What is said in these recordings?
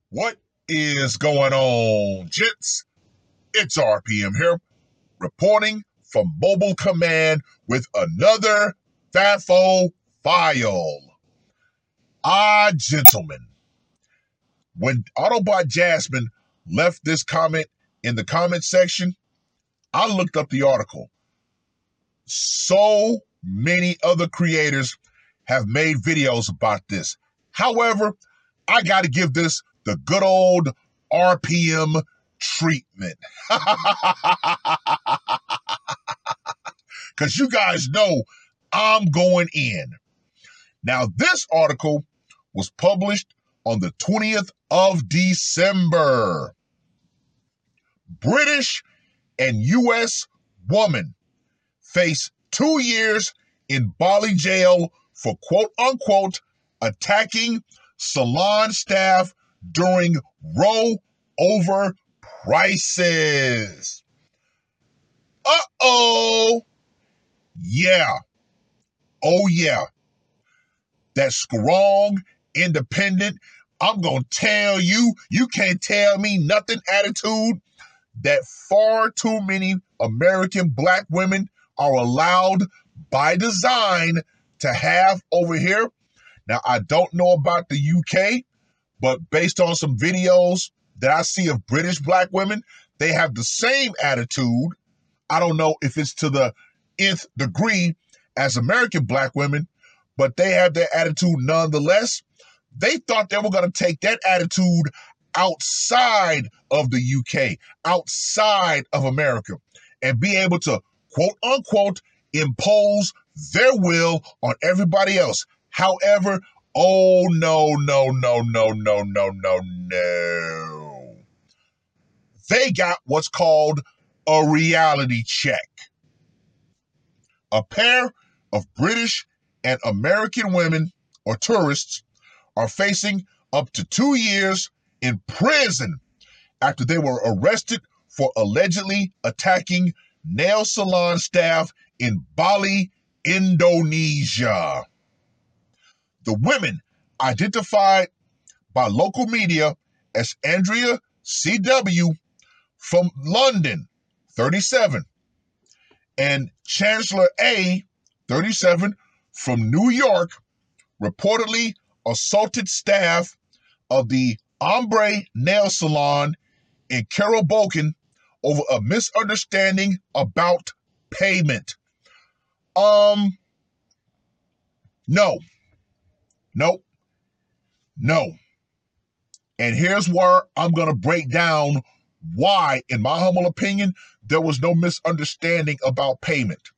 What is going on, gents? It's RPM here, reporting from Mobile Command with another FAFO file. Gentlemen, when Autobot Jasmine left this comment in the comment section, I looked up the article. So many other creators have made videos about this. However, I got to give this the good old RPM treatment. Because you guys know I'm going in. Now, this article was published on the 20th of December. British and U.S. woman face 2 years in Bali jail for quote-unquote attacking salon staff during row over prices. Yeah. Oh, yeah. That strong, independent, I'm going to tell you, you can't tell me nothing attitude that far too many American black women are allowed by design to have over here. Now, I don't know about the UK, but based on some videos that I see of British black women, they have the same attitude. I don't know if it's to the nth degree as American black women, but they have their attitude nonetheless. They thought they were going to take that attitude outside of the UK, outside of America, and be able to, quote unquote, impose their will on everybody else. However, oh, no. They got what's called a reality check. A pair of British and American women or tourists are facing up to 2 years in prison after they were arrested for allegedly attacking nail salon staff in Bali, Indonesia. The women, identified by local media as Andrea C.W. from London, 37, and Chancellor A., 37, from New York, reportedly assaulted staff of the Ombre Nail Salon in Carobokan over a misunderstanding about payment. No. And here's where I'm going to break down why, in my humble opinion, there was no misunderstanding about payment.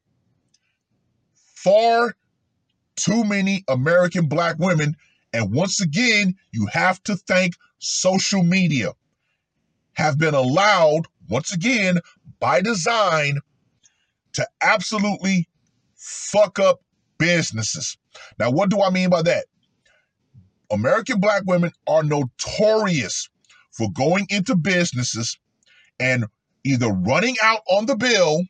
Far too many American black women, and once again, you have to thank social media, have been allowed, once again, by design, to absolutely fuck up businesses. Now, what do I mean by that? American black women are notorious for going into businesses and either running out on the bill,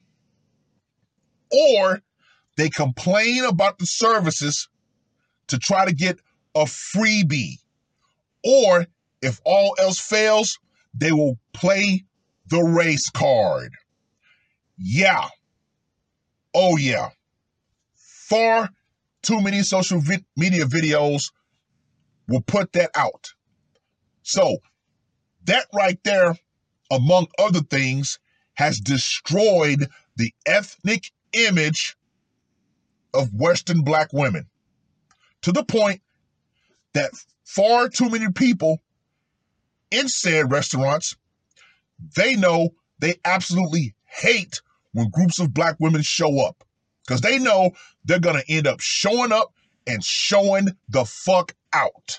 or they complain about the services to try to get a freebie. Or if all else fails, they will play the race card. Yeah. Oh, yeah. Far too many social media videos will put that out. So that right there, among other things, has destroyed the ethnic image of Western black women, to the point that far too many people in said restaurants, they know they absolutely hate when groups of black women show up, because they know they're going to end up showing up and showing the fuck out.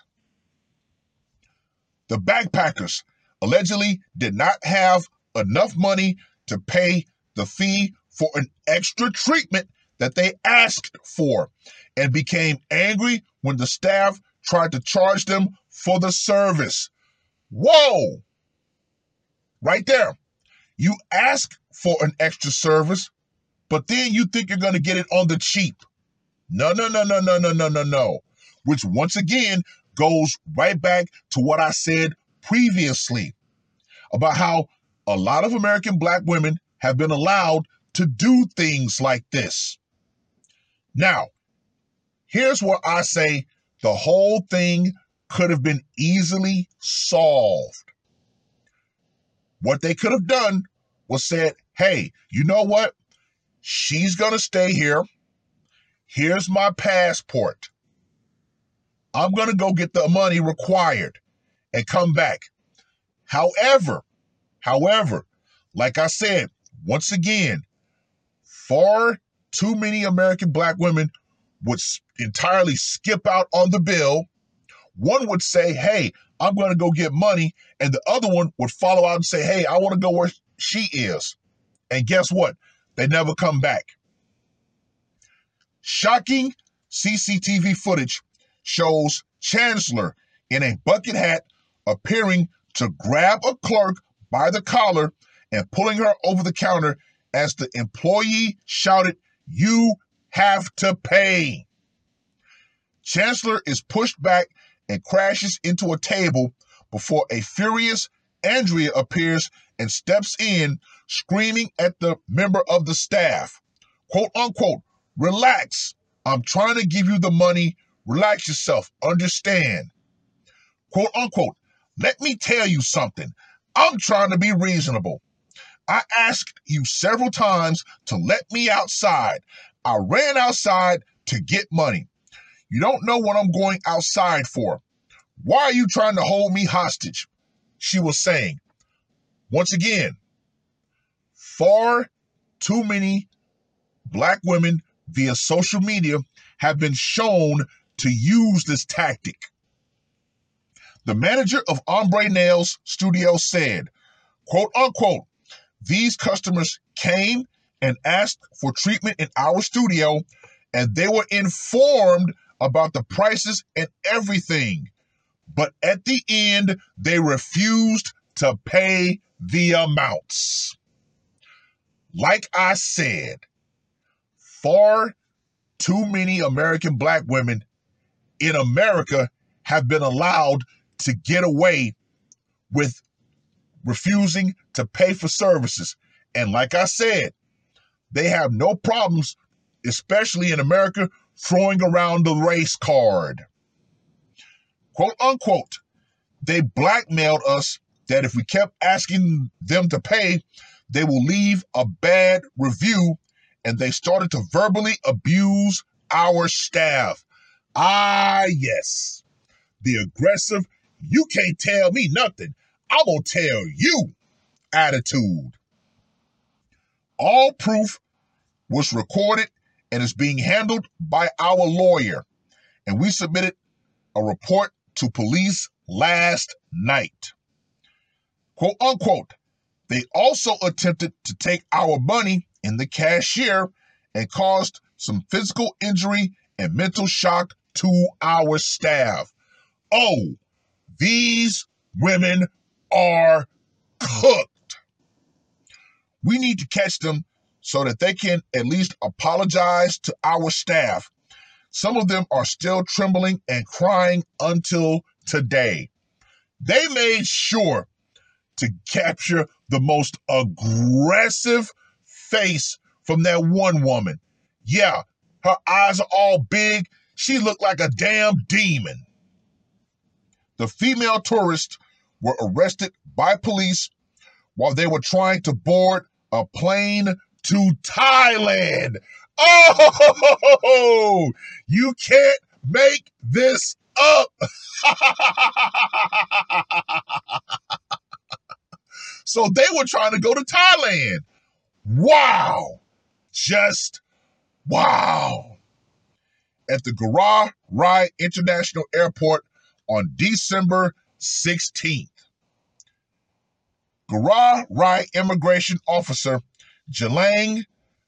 The backpackers allegedly did not have enough money to pay the fee for an extra treatment that they asked for, and became angry when the staff tried to charge them for the service. Whoa! Right there. You ask for an extra service, but then you think you're going to get it on the cheap. No. Which once again goes right back to what I said previously about how a lot of American black women have been allowed to do things like this. Now, here's where I say the whole thing could have been easily solved. What they could have done was said, hey, you know what? She's going to stay here. Here's my passport. I'm going to go get the money required and come back. However, like I said, once again, far too many American black women would entirely skip out on the bill. One would say, hey, I'm going to go get money. And the other one would follow out and say, hey, I want to go where she is. And guess what? They never come back. Shocking CCTV footage shows Chancellor in a bucket hat appearing to grab a clerk by the collar and pulling her over the counter as the employee shouted, "You have to pay." Chancellor is pushed back and crashes into a table before a furious Andrea appears and steps in, screaming at the member of the staff, quote unquote, "Relax. I'm trying to give you the money. Relax yourself. Understand." Quote unquote, "Let me tell you something. I'm trying to be reasonable. I asked you several times to let me outside. I ran outside to get money. You don't know what I'm going outside for. Why are you trying to hold me hostage?" She was saying. Once again, far too many black women via social media have been shown to use this tactic. The manager of Ombre Nails Studio said, quote unquote, "These customers came and asked for treatment in our studio, and they were informed about the prices and everything. But at the end, they refused to pay the amounts." Like I said, far too many American black women in America have been allowed to get away with refusing to pay for services. And like I said, they have no problems, especially in America, throwing around the race card. Quote unquote, "They blackmailed us that if we kept asking them to pay, they will leave a bad review, and they started to verbally abuse our staff." Ah, yes. The aggressive, "you can't tell me nothing, I'm gonna tell you" attitude. All proof was recorded and is being handled by our lawyer, and we submitted a report to police last night. Quote unquote, "They also attempted to take our money in the cashier and caused some physical injury and mental shock to our staff." Oh, these women are cooked. We need to catch them so that they can at least apologize to our staff. Some of them are still trembling and crying until today. They made sure to capture the most aggressive face from that one woman. Yeah, her eyes are all big. She looked like a damn demon. The female tourists were arrested by police while they were trying to board a plane to Thailand. Oh, you can't make this up. So they were trying to go to Thailand. Wow. Just wow. At the Ngurah Rai International Airport on December 16th. Ngurah Rai immigration officer Jalang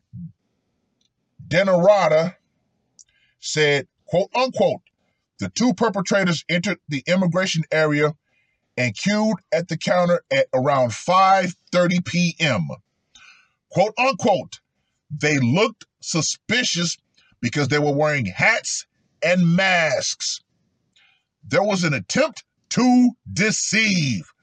Denarada said, quote unquote, "The two perpetrators entered the immigration area and queued at the counter at around 5:30 p.m. Quote unquote, "They looked suspicious because they were wearing hats and masks. There was an attempt to deceive."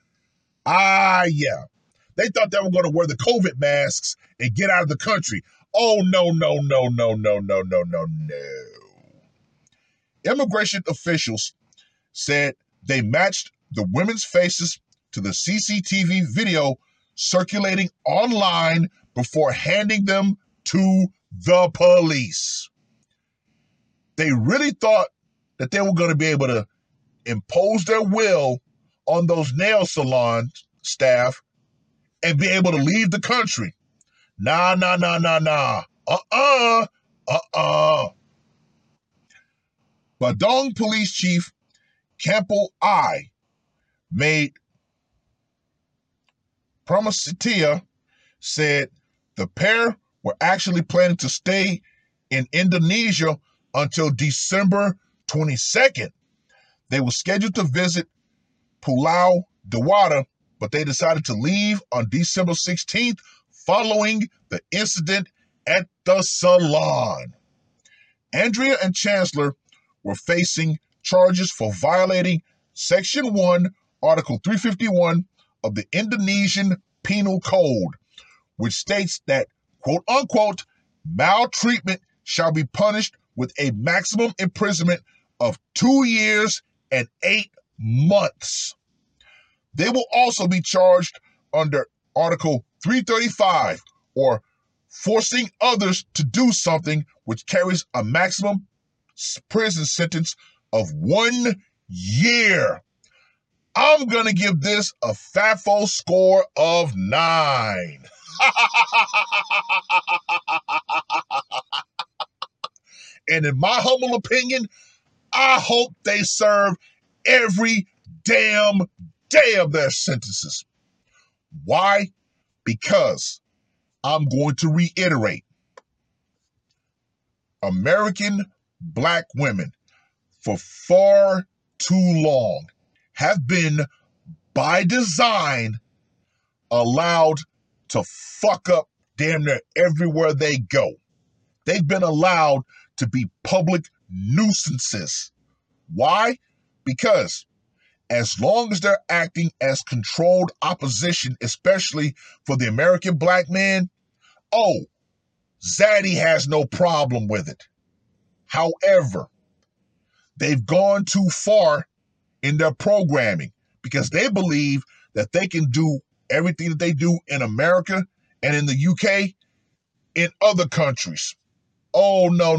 Yeah. They thought they were going to wear the COVID masks and get out of the country. Oh, no, no, no, no, no, no, no, no, no. Immigration officials said they matched the women's faces to the CCTV video circulating online before handing them to the police. They really thought that they were going to be able to impose their will on those nail salon staff and be able to leave the country. Nah. Badong Police Chief Campbell I made Pramasetia said the pair were actually planning to stay in Indonesia until December 22nd. They were scheduled to visit Pulau Dewata, but they decided to leave on December 16th following the incident at the salon. Andrea and Chancellor were facing charges for violating Section 1, Article 351 of the Indonesian Penal Code, which states that, quote unquote, maltreatment shall be punished with a maximum imprisonment of 2 years and 8 months. They will also be charged under Article 335, or forcing others to do something, which carries a maximum prison sentence of 1 year. I'm going to give this a FAFO score of 9. And in my humble opinion, I hope they serve every damn day of their sentences. Why? Because I'm going to reiterate, American black women for far too long have been, by design, allowed to fuck up damn near everywhere they go. They've been allowed to be public nuisances. Why? Because as long as they're acting as controlled opposition, especially for the American black man, Zaddy has no problem with it. However, they've gone too far in their programming because they believe that they can do everything that they do in America and in the UK in other countries. Oh, no.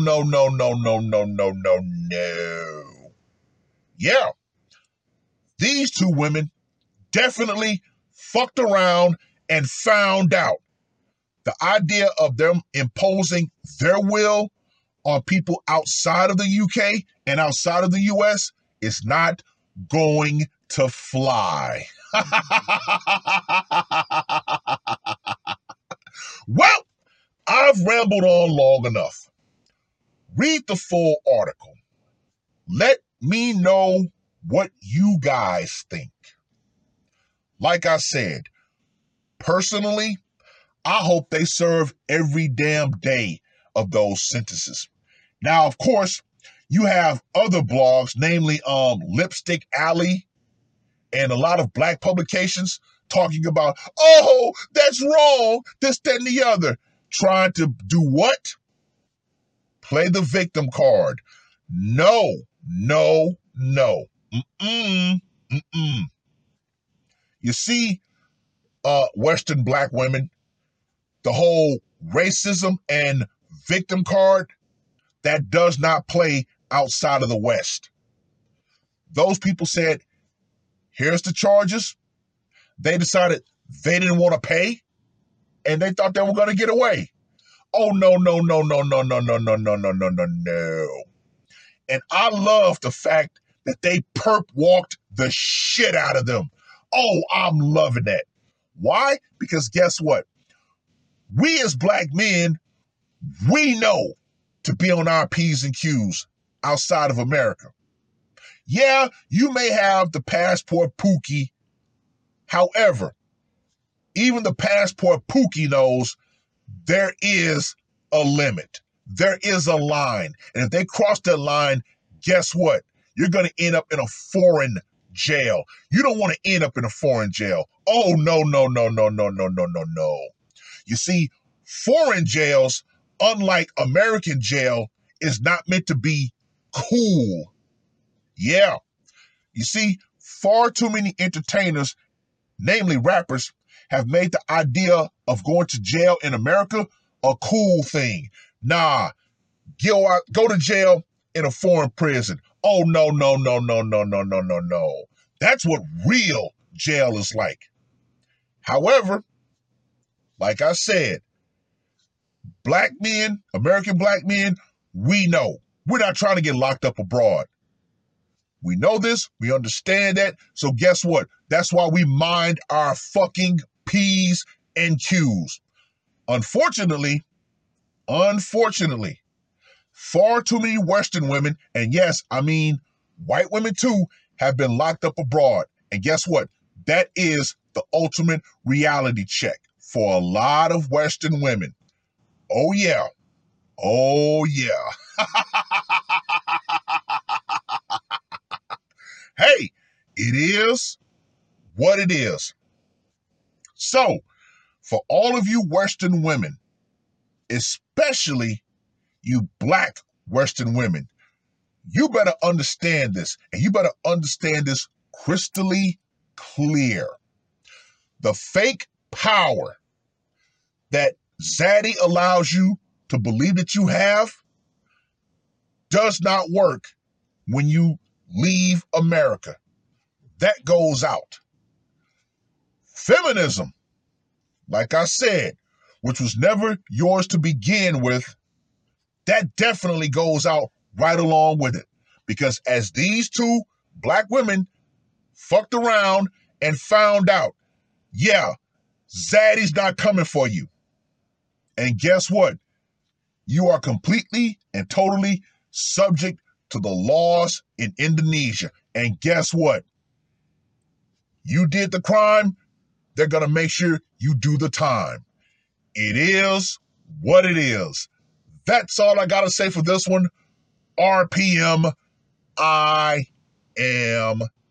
Yeah. These two women definitely fucked around and found out. The idea of them imposing their will on people outside of the UK and outside of the US is not going to fly. Well, I've rambled on long enough. Read the full article. Let me know what you guys think. Like I said, personally, I hope they serve every damn day of those sentences. Now, of course, you have other blogs, namely Lipstick Alley and a lot of black publications talking about, oh, that's wrong, this, that, and the other. Trying to do what? Play the victim card. No. You see, Western black women, the whole racism and victim card, that does not play outside of the West. Those people said, here's the charges. They decided they didn't want to pay, and they thought they were going to get away. Oh, no. And I love the fact that they perp walked the shit out of them. Oh, I'm loving that. Why? Because guess what? We as black men, we know to be on our P's and Q's outside of America. Yeah, you may have the passport Pookie. However, even the passport Pookie knows there is a limit. There is a line. And if they cross that line, guess what? You're going to end up in a foreign jail. You don't want to end up in a foreign jail. Oh, no, no, no, no, no, no, no, no, no. You see, foreign jails, unlike American jail, is not meant to be cool. Yeah. You see, far too many entertainers, namely rappers, have made the idea of going to jail in America a cool thing. Nah, go to jail in a foreign prison. Oh, no, no, no, no, no, no, no, no, no. That's what real jail is like. However, like I said, black men, American black men, we know. We're not trying to get locked up abroad. We know this. We understand that. So guess what? That's why we mind our fucking P's and Q's. Unfortunately, far too many Western women, and yes, I mean white women too, have been locked up abroad. And guess what? That is the ultimate reality check for a lot of Western women. Oh yeah. Oh yeah. Hey, it is what it is. So, for all of you Western women, especially you black Western women, you better understand this, and you better understand this crystally clear. The fake power that Zaddy allows you to believe that you have does not work when you leave America. That goes out. Feminism, like I said, which was never yours to begin with, that definitely goes out right along with it. Because as these two black women fucked around and found out, yeah, Zaddy's not coming for you. And guess what? You are completely and totally subject to the laws in Indonesia. And guess what? You did the crime, they're going to make sure you do the time. It is what it is. That's all I got to say for this one. RPM, I am